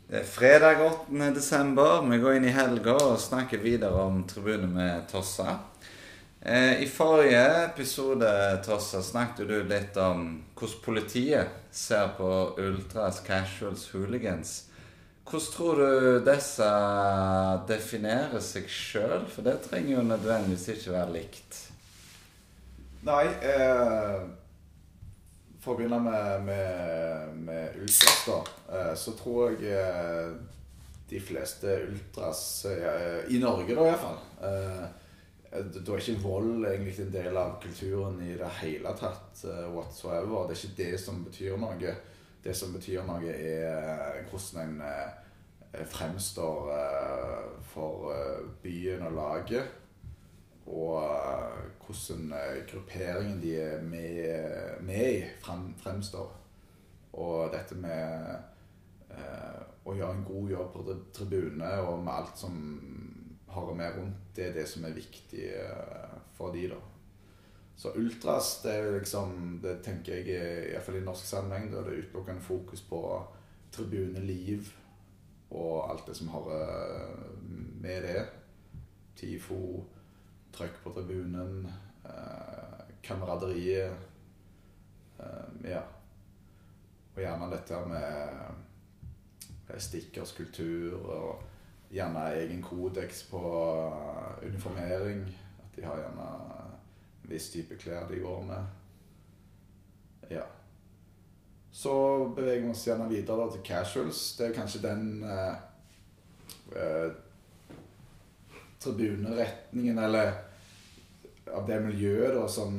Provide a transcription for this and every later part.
Det er fredag 8. desember. Vi går inn i helga og snakker videre om tribunen med Tossa. I forrige episode, Tossa, snakket du litt om hvordan politiet ser på ultras, casuals, hooligans. Hvordan tror du disse definerer seg selv? For det trenger jo nødvendigvis ikke være likt. Nei, for å begynne med ultras da, så tror jeg de fleste ultras, i Norge da i hvert fall, da er ikke vold egentlig en del av kulturen i det hele tatt, whatsoever. Det er ikke det som betyr noe. Det som betyr noe hvordan en fremstår for byen og laget, og hvordan grupperingen de er med i fremstår. Og dette med å gjøre en god jobb på tribune og med alt som har med rundt, det er det som er viktig for de da. Så ultras, det er liksom, det tenker jeg i hvert fall i norsk sammenheng, da det er utelukkende fokus på tribuneliv og alt det som har med det. Tifo, trøkk på tribunen, kameraderiet, ja. Og gjerne dette med stikkerskultur og gjerne egen kodeks på uniformering. At de har gjerne en viss type klær de går med. Ja. Så beveger vi oss gjerne videre da, til casuals. Det er kanskje den tribuneretningen, eller av det miljøet da, som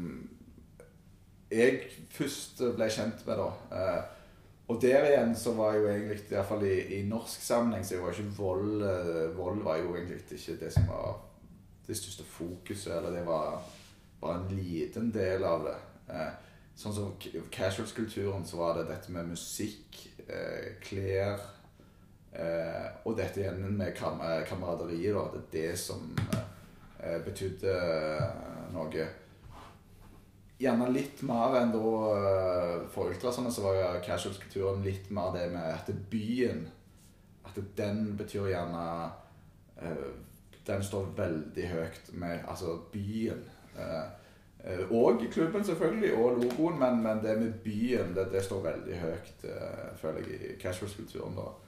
jeg først ble kjent med da. Og der igjen så var jo egentlig, i hvert fall i norsk sammenheng, så var ikke vold var jo egentlig ikke det som var det største fokuset, eller det var bare en liten del av det. Sånn som casuals-kulturen, så var det dette med musikk, klær, og dette igjen med kameraderiet da, det er det som betydde noe. Gjerne litt mer enn da for ultrasene så var jo casuals-kulturen litt mer det med at byen, at den betyr gjerne, den står veldig høyt med, altså byen. Og klubben selvfølgelig, og logoen, men det med byen, det står veldig høyt, føler jeg, i casuals-kulturen da.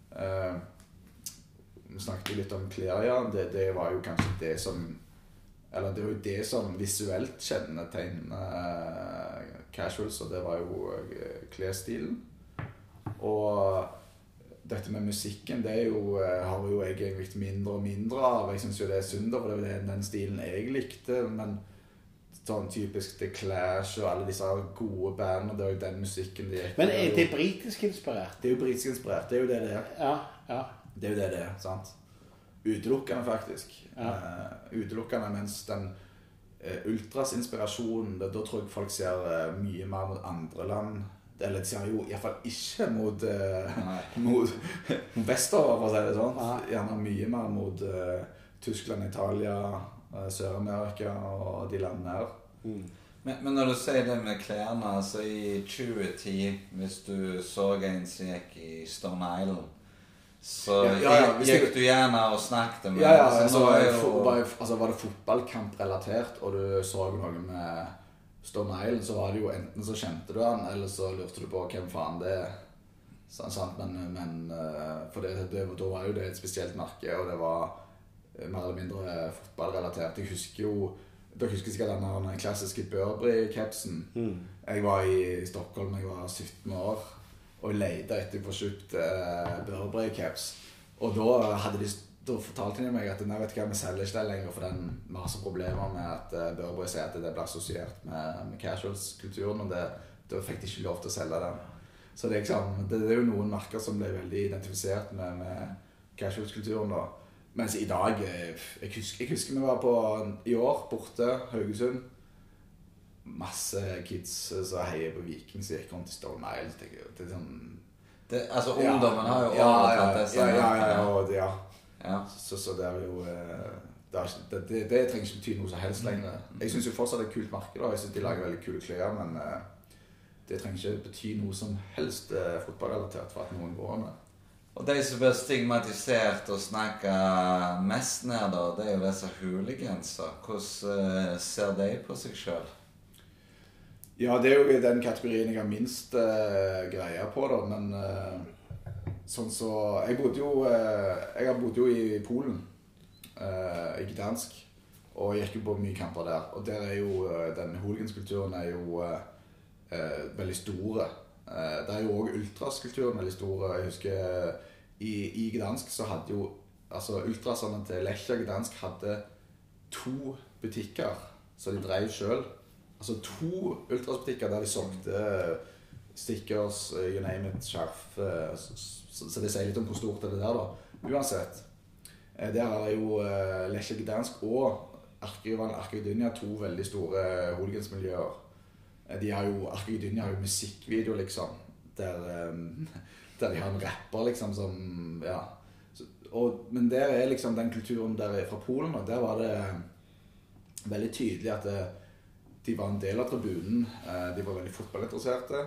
Vi snakket litt om klær, ja. Det var jo kanskje det som, eller det var jo det som visuelt kjennetegner casuals, og det var jo klesstilen. Og dette med musikken, det er jo, har jo jeg egentlig mindre og mindre av. Jeg synes jo det er synd, for det er den stilen jeg likte, men sånn typisk The Clash og alle disse gode bandene, det er jo den musikken de Men er det britisk inspirert? Det er jo britisk inspirert, det er jo det det er. Ja, ja. Det er jo det det er, sant? Utelukkende faktisk. Ja. Utelukkende, mens den ultras-inspirasjonen, da tror jeg folk ser mye mer mot andre land. Eller de ser jo i hvert fall ikke mot vestover, for å si det sånn. Gjerne mye mer mot Tyskland, Italia, Sør-Amerika og de landene her. Men når du sier det med klærne, altså i 2010, hvis du så en som gikk i Stone Island, så gikk du gjerne og snakket med var det fotballkamp-relatert, og du så noe med Stone Island, så var det jo enten så kjente du han, eller så lurte du på hvem faen det er. Sant? Men for da var jo det et spesielt merke, og det var mer eller mindre fotballrelatert. Jeg husker sikkert den klassiske Burberry-capsen. Jeg var i Stockholm, jeg var 17 år, og jeg leide etter å få kjøpt Burberry-caps. Og da fortalte de meg at nei, vet du hva, vi selger ikke det lenger, for den masse problemer med at Burberry sier at det ble assosiert med casuals-kulturen, og da fikk de ikke lov til å selge den. Så det er jo noen merker som ble veldig identifisert med casuals-kulturen da. Mens i dag, jeg husker vi var i år borte, Haugesund. Masse kids som heier på Viking, som gikk rundt i Stone Island. Det er sånn... altså ungdommen har jo overtatt det. Ja. Så det er jo... Det trenger ikke bety noe som helst lenger. Jeg synes jo fortsatt det er et kult marked, og jeg synes de lager veldig kule klær, men det trenger ikke bety noe som helst fotballrelatert for at noen går med. Og de som blir stigmatisert og snakker mest ned da, det jo disse hooliganser. Hvordan ser de på seg selv? Ja, det jo den kategorien jeg har minst greie på da, men sånn så... Jeg har bodd jo i Polen, i Gdansk, og gikk jo på mye kamper der. Og der jo, den hooliganskulturen jo veldig store. Det jo også ultraskulturen veldig store. Jeg husker i Gdansk så hadde jo, altså ultrasene til Lechia Gdansk hadde 2 butikker som de drev selv. Altså 2 ultrasbutikker der de solgte stickers, you name it, skjerf, så det sier litt om hvor stort det der da. Uansett, der jo Lechia Gdansk og Arkadynia 2 veldig store hooligansmiljøer. Arkadynia har jo musikkvideo liksom, der de har en rapper liksom som, ja. Men der liksom den kulturen der fra Polen, og der var det veldig tydelig at de var en del av tribunen, de var veldig fotballinteresserte,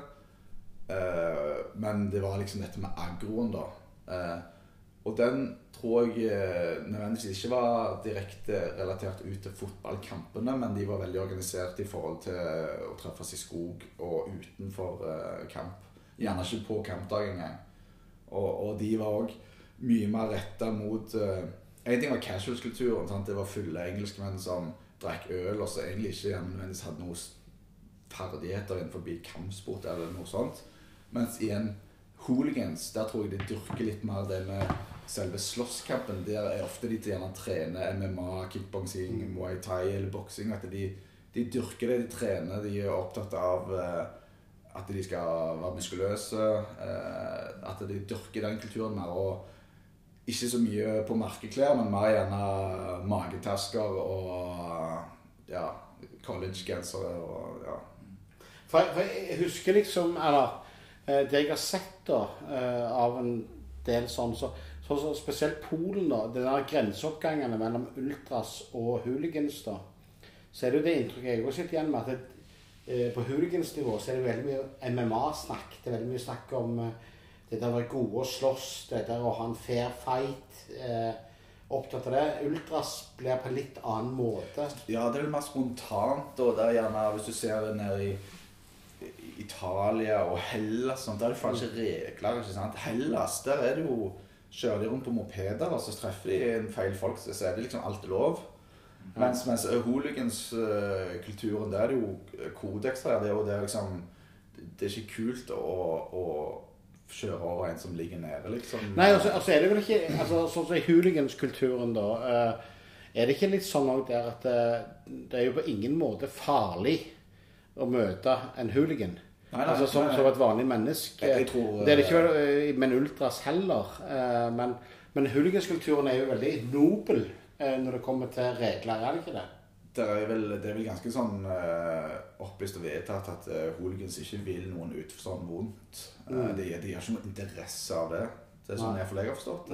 men det var liksom dette med agroen da. Og den tror jeg nødvendigvis ikke var direkte relatert ut til fotballkampene, men de var veldig organisert i forhold til å treffes i skog og utenfor kamp. Gjerne ikke på kampdag engang. Og de var også mye mer rettet mot... en ting var casual-kulturen, sant? Det var fulle engelskmenn som drakk øl, og så egentlig ikke nødvendigvis hadde noen ferdigheter innenfor kampsport eller noe sånt. Mens igjen, hooligans, der tror jeg de dyrker litt mer det med selve slåsskampen. Der ofte de gjerne trener MMA, kickboxing, muay thai eller boksing. At de dyrker det, de trener, de opptatt av at de skal være muskuløse, at de dyrker den kulturen mer, og ikke så mye på merkeklær, men mer gjerne magetasker og ja, college-gensere og ja. For jeg husker liksom, eller det jeg har sett da, av en del sånn, så spesielt Polen da, den der grenseoppgangene mellom ultras og hooligans da, så det jo det inntrykket jeg også sitter igjen med, at på hooligansnivå så det veldig mye MMA-snakk, det veldig mye snakk om det der å være gode å slåss, det der å ha en fair fight, opptatt av det. Ultras blir på en litt annen måte. Ja, det litt mer spontant, og det gjerne, hvis du ser det nede i Italia og Hellas, sånt, der det faktisk ikke regler, ikke sant? Hellas, der det jo, kjører de rundt på mopeder, og så treffer de en feil folk, så det liksom alt lov. Mens hooligans-kulturen, det jo kodekser, det liksom, det ikke kult å kjøre over en som ligger nede, liksom. Nei, altså det vel ikke, altså sånn som i hooligans-kulturen da, det ikke litt sånn også der at det jo på ingen måte farlig å møte en hooligan? Nei, altså som et vanlig menneske. Jeg tror, det ikke med en ultras heller, men hooliganskulturen jo veldig nobel når det kommer til regler, det ikke det? Det vel ganske sånn opplyst og vedtatt at hooligans ikke vil noen ut for sånn vondt. De har ikke noen interesse av det. Det sånn jeg har forstått.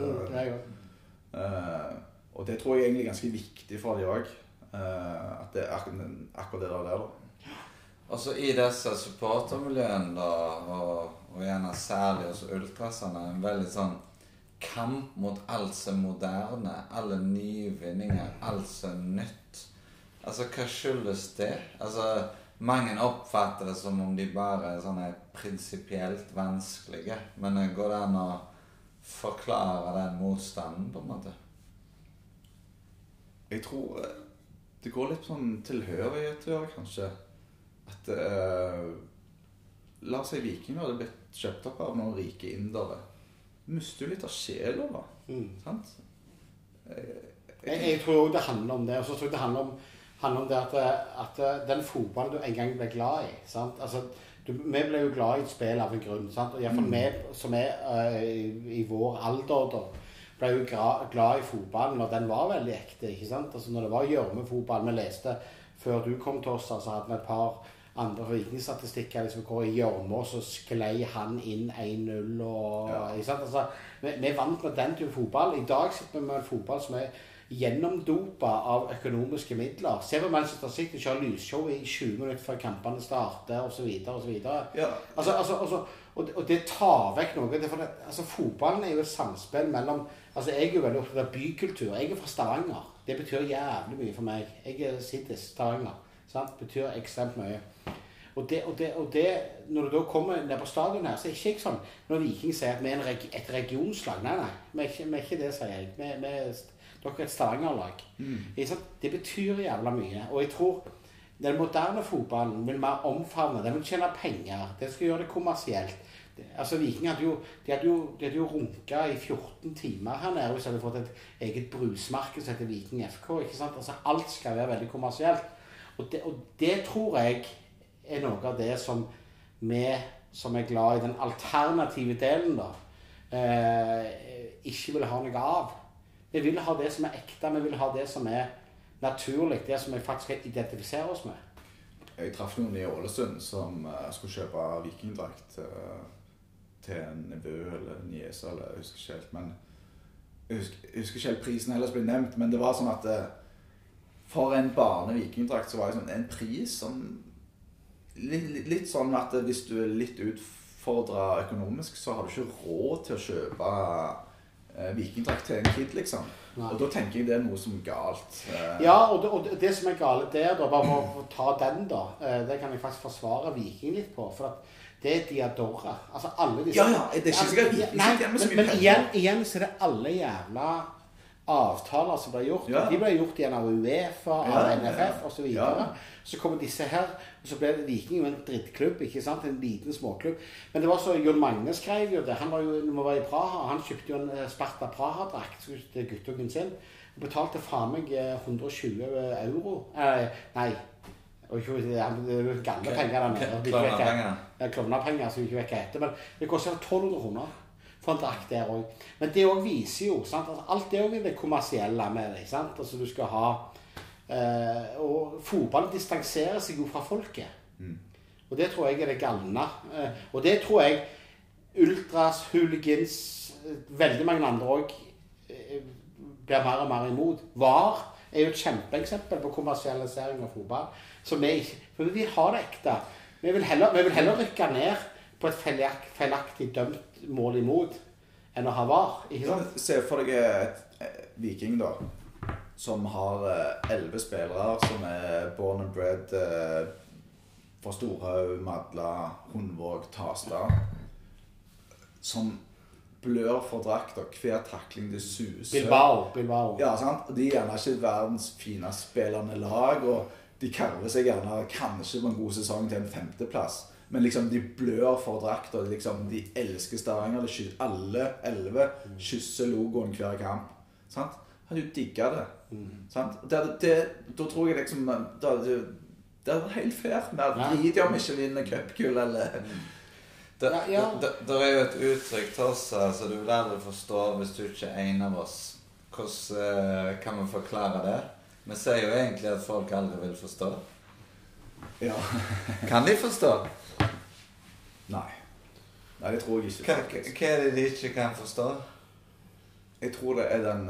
Og det tror jeg egentlig er ganske viktig for de også, at det akkurat det der da. Altså i disse supportermiljøene da, og gjerne særlig hos ultrasene, en veldig sånn kamp mot alt som moderne, alle nyvinninger, alt som nytt. Altså hva skyldes det? Altså mange oppfatter det som om de bare sånne prinsipielt vanskelige, men går det an å forklare den motstanden på en måte? Jeg tror det går litt sånn tilhørighet å gjøre, kanskje. At la oss si vikinger hadde blitt kjøpt opp av noen rike indere. Mister jo litt av sjela da, sant? Jeg tror også det handler om det, og så tror jeg det handler om det at den fotballen du en gang ble glad i, sant? Altså, vi ble jo glad i et spill av en grunn, sant? Og i hvert fall vi som i vår alder da, ble jo glad i fotballen når den var veldig ekte, ikke sant? Altså når det var gjørmefotball, vi leste før du kom til oss, så hadde vi et par andre vikingstatistikker, liksom hvor i gjørme, så sklei han inn 1-0, og ikke sant? Altså, vi vant med den type fotball. I dag sitter vi med en fotball som gjennomdopa av økonomiske midler. Se på Manchester City kjører lysshow i 20 minutter før kampene starter, og så videre, og så videre. Ja. Og det tar vekk noe. Fotballen er jo et samspill mellom... jeg er jo veldig opptatt av bykultur. Jeg er fra Stavanger. Det betyr jævlig mye for meg. Jeg sitter i Stavanger. Sant? Det betyr ekstremt mye. Og det, når du da kommer ned på stadion her, så er det ikke sånn, når Viking sier at vi er et regionslag. Nei, vi er ikke det, sier jeg. Dere er et Stavanger-lag. Det betyr jævla mye. Og jeg tror den moderne fotballen vil mer omfavne. Den vil tjene penger. Det skal gjøre det kommersielt. Viking hadde jo runket i 14 timer her nede hvis de hadde fått et eget brusmarked som heter Viking FK. Ikke sant? Alt skal være veldig kommersielt. Og det tror jeg er noe av det som vi som er glad i den alternative delen da, ikke vil ha noe av. Vi vil ha det som er ekte, vi vil ha det som er naturlig, det som vi faktisk skal identifisere oss med. Jeg traff noen i Ålesund som skulle kjøpe vikingdrakt til en nevø eller niese, eller jeg husker ikke helt, men jeg husker ikke helt prisen ellers ble nevnt, men det var sånn at for en barne-vikingdrakt så var det sånn en pris som litt sånn at hvis du er litt utfordret økonomisk, så har du ikke råd til å kjøpe vikingdrakt til en kid, liksom. Nei. Og da tenker jeg det er noe som er galt. Ja, og det som er galt der, da, bare for å ta den da, det kan jeg faktisk forsvare Viking litt på, for at det er Diadora. Alle disse... Ja, det er ikke sikkert. Men igjen så er det alle jævla avtaler som ble gjort. Ja. De ble gjort gjennom UEFA, av NFF og så videre. Ja. Så kommer disse her, og så ble Viking jo en drittklubb, ikke sant? En liten småklubb. Men det var så, Jon Magne skrev jo det. Han var jo, når vi var i Praha, han kjøpte jo en Sparta Praha-drakt til guttungen sin. Og betalte faen meg 120 euro. Nei. Og ikke det er gamle penger der nede. Klovnepenger som vi ikke vet hva heter. Men det koster 1200 kroner for en drakt der også. Men det også viser jo, sant? Alt det også er det kommersielle med det, sant? Du skal ha... og fotballen distanserer seg jo fra folket. Og det tror jeg er det galne. Og det tror jeg ultras, hooligans, veldig mange andre også blir mer og mer imot. VAR er jo et kjempeeksempel på kommersialisering av fotball. Så for vi vil ha det ekte. Vi vil heller rykke ned på et feilaktig dømt mål imot enn å ha VAR. Ikke sant? Se for deg et Viking da, som har 11 spillere som er born and bred fra Storhaug, Madla, Hundvåg, Tasta, som blør for drakt og hver takling det suser. Bilbao. Ja, sant? Og de er gjerne ikke verdens finest spillende lag, og de karver seg gjerne kanskje på en god sesong til en 5. plass. Men liksom de blør for drakt, og liksom de elsker Stavanger. Alle 11 kysser logoen hver kamp. Sant? Har du digget det? Sant? Da tror jeg liksom det er helt fair med at de om ikke vinner cupgull eller... Det er jo et uttrykk til oss, så du vil aldri forstå hvis du ikke er en av oss. Hvordan kan vi forklare det? Vi sier jo egentlig at folk aldri vil forstå. Ja. Kan de forstå? Nei, det tror jeg ikke. Hva er det de ikke kan forstå? Jeg tror det er den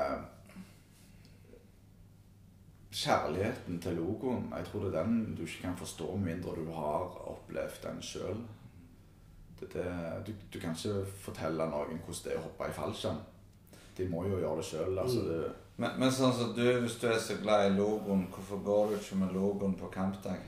kjærligheten til logoen. Jeg tror det er den du ikke kan forstå mindre du har opplevd den selv. Du kan ikke fortelle noen hvordan det er å hoppe i fallskjerm. De må jo gjøre det selv. Men sånn som du, hvis du er så glad i logoen, hvorfor går du ikke med logoen på kampdag?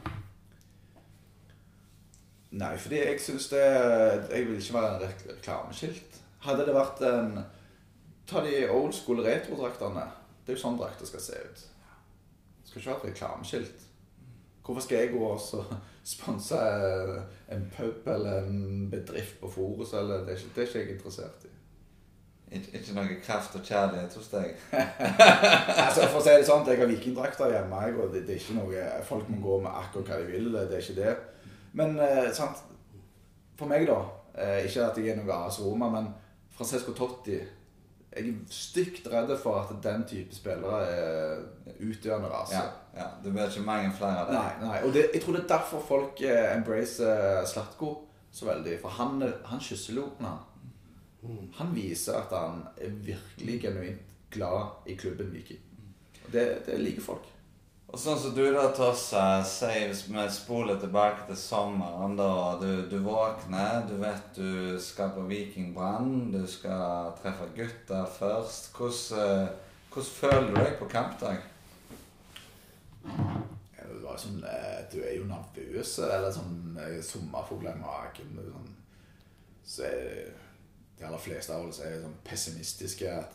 Nei, fordi jeg synes jeg vil ikke være en reklameskilt. Hadde det vært ta de old school retrodrakterne. Det er jo sånn drakter skal se ut. Det skal ikke være et reklameskilt. Hvorfor skal jeg gå og sponse en pub eller en bedrift på Forus? Det er ikke jeg interessert i. Ikke noe kraft og kjærlighet hos deg? For å si det sånn, jeg har vikingdrakter hjemme, og det er ikke noe... Folk må gå med akkurat hva de vil, det er ikke det. Men sant, for meg da, ikke at jeg er noe AS Roma, men Francesco Totti, jeg er stygt redd for at den type spillere er utdøende rase. Ja, det blir ikke mange flere av det. Nei, og jeg tror det er derfor folk embracer Zlatko så veldig, for han kysser lopen han. Han viser at han er virkelig genuint glad i klubben Viking. Og det liker folk. Og sånn som du da, Tossa, sier hvis vi spoler tilbake til sommeren da, du våkner, du vet du skal på Viking Brann, du skal treffe gutter først. Hvordan føler du deg på kampdag? Det var sånn, du jo nervøs, eller sånn sommerfugler i magen. Sånn, så de aller fleste av oss sånn pessimistiske at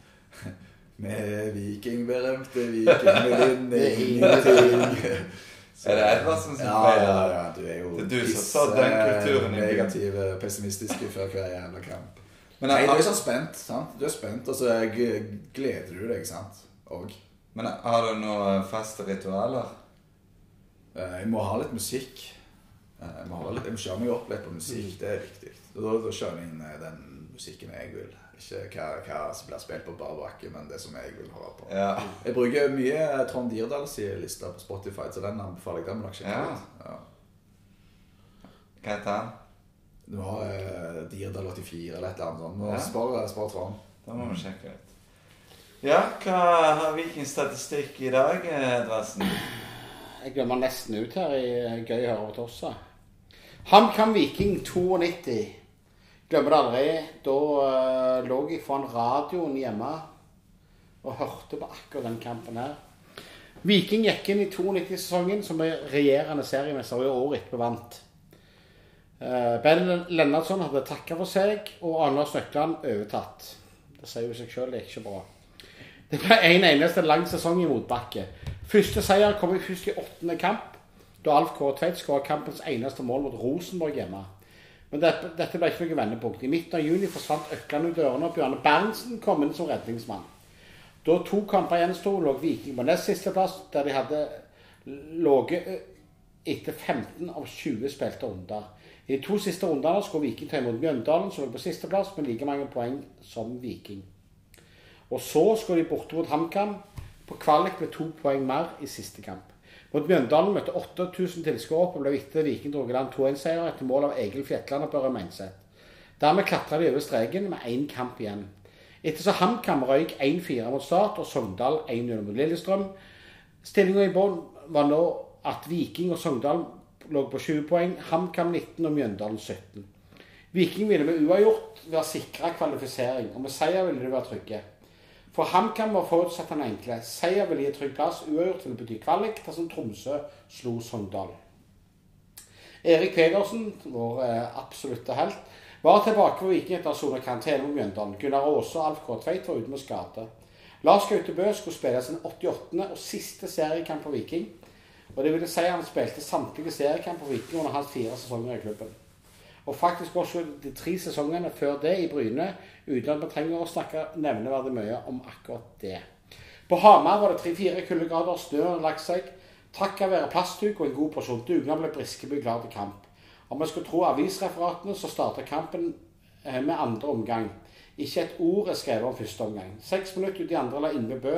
med Viking-berømte Viking med ingenting. Det Edvardsen som pleier? Ja, du jo det du som sa den kulturen i negative, pessimistiske før hver jævla kamp. Men nei, du sånn spent, sant? Du spent, og så gleder du deg, sant? Men har du noen faste ritualer? Jeg må ha litt musikk. Jeg må kjøre meg opp litt på musikk, det viktig. Da kjører jeg inn den musikken jeg vil. Ikke hva som blir spilt på bar bakke, men det som jeg vil høre på. Ja. Jeg bruker mye Trond Dirdals lista på Spotify, så den anbefaler jeg. Den må dere sjekke ut. Ja. Hva heter han? Du har Dirdal 84 eller et eller annet sånt. Spar Trond. Da må vi sjekke ut. Ja, hva har Viking statistikk i dag, Edvardsen? Jeg glemmer nesten ut her i gøy å høre på Tossa. HamKam Viking 92. Glemmer det aldri. Da lå jeg foran radioen hjemme og hørte på akkurat den kampen her. Viking gikk inn i 92-sesongen som regjerende seriemester og i året etterpå vant. Ben Lennartson hadde takket for seg, og Anders Nøkland overtatt. Det sier jo seg selv, det er ikke bra. Det ble en eneste lang sesong i motbakke. Første seier kom først i 8. kamp, da Alf K. Tveit skåret kampens eneste mål mot Rosenborg hjemme. Men dette ble ikke noe vendepunkt. I midten av juni forsvant Økland ut dørene, og Bjørne Berntsen kom inn som redningsmann. Da 2 kamper gjenstod, lå Viking på nest siste plass, der de hadde låget etter 15 av 20 spilte runder. I de 2 siste rundene skulle Viking ta imot Mjøndalen, som lå på siste plass, med like mange poeng som Viking. Og så skulle de borte mot HamKam, på kvalik med 2 poeng mer i siste kamp. Mot Mjøndalen møtte 8000 tilskuere opp og ble viktig Viking drog land 2-1-seier etter mål av Egil Fjetland og Børre Meinseth. Dermed klatret de over streken med 1 kamp igjen. Etter så HamKam røyk 1-4 mot Start og Sogndal 1-0 mot Lillestrøm. Stillingen i bånn var nå at Viking og Sogndal lå på 20 poeng, HamKam 19 og Mjøndalen 17. Viking ville med uavgjort være sikret kvalifisering, og med seier ville de være trygge. For HamKam var forutsatt den enkle. Seier ville gi trygg plass, uavgjort ville bety kvalik, dersom Tromsø slo Sogndal. Erik Pedersen, vår absolutte helt, var tilbake for Viking etter sone karantene mot Mjøndalen. Gunnar Aase og Alf K. Tveit var ute med skade. Lars Gautebø skulle spille sin 88. og siste seriekamp for Viking, og det ville si han spilte samtlige seriekamp for Viking under hans 4 sesonger i klubben. Og faktisk også de 3 sesongene før det i Bryne, uten at man trenger å snakke nevneverdig mye om akkurat det. På Hamar var det 3-4 kuldegrader, snøen lagt seg, trakk av være plasthuk og en god porsjon dugner ble Briskeby klar til kamp. Om man skulle tro avisreferatene, så startet kampen med andre omgang. Ikke et ord skrevet om første omgang. 6 minutter ut i andre la Inge Bø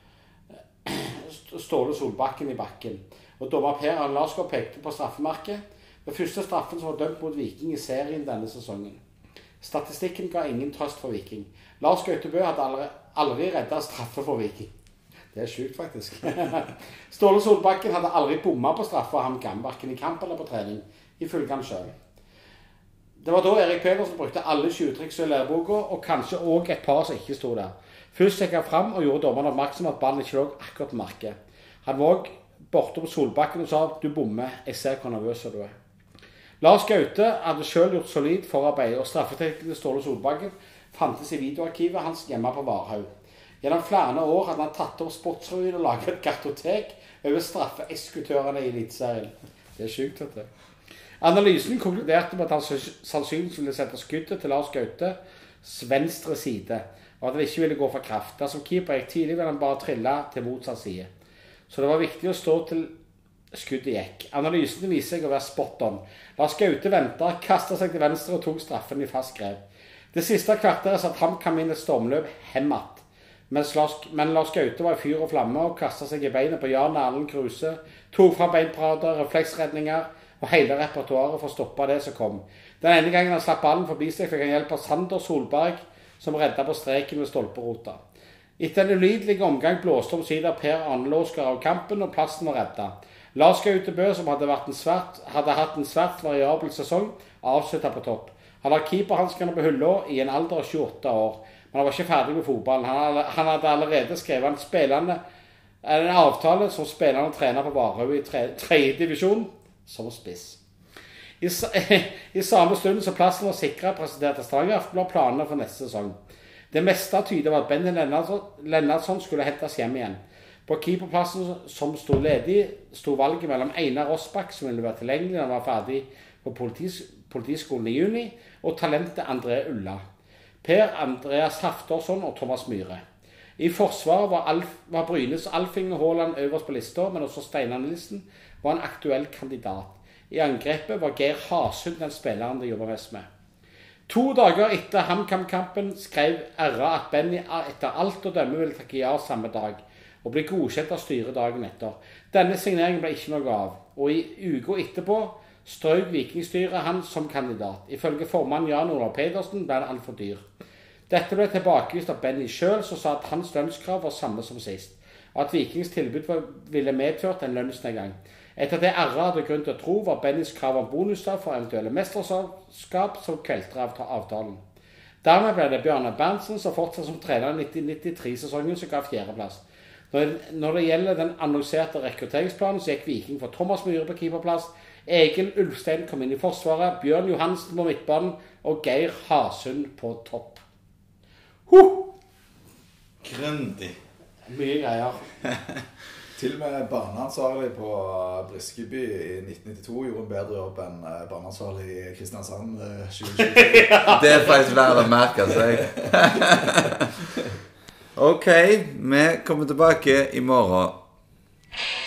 Ståle Solbakken i bakken. Og dommer Per Arne Larsgaard pekte på straffemarket. Den første straffen som var dømt mot Viking i serien denne sesongen. Statistikken ga ingen trøst for Viking. Lars Gautebø hadde aldri reddet straffe for Viking. Det er sykt faktisk. Ståle Solbakken hadde aldri bommet på straffe av HamKam, hverken i kamp eller på trening, ifølge han selv. Det var da Erik Pedersen brukte alle 20-triks i læreboka, og kanskje også et par som ikke stod der. Først gikk han frem og gjorde dommerne oppmerksom at ballen ikke lå akkurat på markedet. Han var også borte på Solbakken og sa, du bommer, jeg ser hvor nervøs du er. Lars Gaute hadde selv gjort solid forarbeid, og straffeteknikken til Ståle Solbakken fantes i videoarkivet hans hjemme på Varhaug. Gjennom flere år hadde han tatt opp Sportsrevyen og laget et kartotek over straffeeskutørene i Eliteserien. Det er sykt, vet du. Analysen konkluderte med at han sannsynligvis ville sette skuddet til Lars Gautes venstre side, og at han ikke ville gå for kraft. Dersom keeper gikk tidlig, ville han bare trille til motsatt side. Så det var viktig å stå til skuddet gikk. Analysen viser seg å være spot on. Lars Gaute ventet, kastet seg til venstre og tok straffen i fast grep. Det siste kvarteret satt HamKam inn et stormløp hemmet. Men Lars Gaute var i fyr og flamme og kastet seg i beinet på Jan Erlend Kruse, tok fra beinparader, refleksredninger og hele repertoaret for å stoppe det som kom. Den ene gangen han slapp ballen forbi seg, fikk han hjelp av Sander Solberg, som reddet på streken med stolperota. Etter en ulidelig omgang blåste omsider Per Arne Låsgaard av kampen, og plassen var reddet. Lars Gautebø, som hadde hatt en svært variabel sesong, avsluttet på topp. Han har keeperhanskene på hylla i en alder av 28 år, men han var ikke ferdig med fotballen. Han hadde allerede skrevet en avtale som spillende trener på Varhaug i 3. divisjon, som spiss. I samme stund som plassen var sikret, presenterte Stavanger Aftenblad planene for neste sesong. Det meste tydet var at Benny Lennartson skulle hentes hjem igjen. På keeperplassen som stod ledig, stod valget mellom Einar Rosbach, som ville være tilgjengelig når han var ferdig på politiskolen i juni, og talentet André Ulla. Per Andreas Haftorsson og Thomas Myhre. I forsvaret var Brynes Alfing Haaland øverst på lista, men også Steinar Nilsen var en aktuell kandidat. I angrepet var Geir Hasund den spilleren de jobber mest med. 2 dager etter HamKam-kampen skrev RA at Benny etter alt å dømme ville takke ja samme dag, og ble godkjent av styret dagen etter. Denne signeringen ble ikke noe av, og i uka etterpå strøk Vikingstyret han som kandidat. Ifølge formann Jan Olav Pedersen ble han for dyr. Dette ble tilbakevist av Benny selv, som sa at hans lønnskrav var samme som sist, og at Vikings tilbud ville medført en lønnsnedgang. Etter det RA hadde grunn til å tro, var Bennys krav om bonusdag for eventuelle mesterskap som kvelte avtalen. Dermed ble det Bjarne Berntsen som fortsatt som trener i 1993-sesongen som ga 4. plass. Når det gjelder den annonserte rekrutteringsplanen, så gikk Viking for Thomas Myhre på keeperplass, Egil Ulfstein kom inn i forsvaret, Bjørn Johansen på midtbanen og Geir Hasund på topp. Grundig. Mye greier. Til og med barneansvarlig på Briskeby i 1992 gjorde en bedre jobb enn barneansvarlig i Kristiansand 2020. Det er faktisk verdt å merke seg. Ok, vi kommer tilbake i morgen.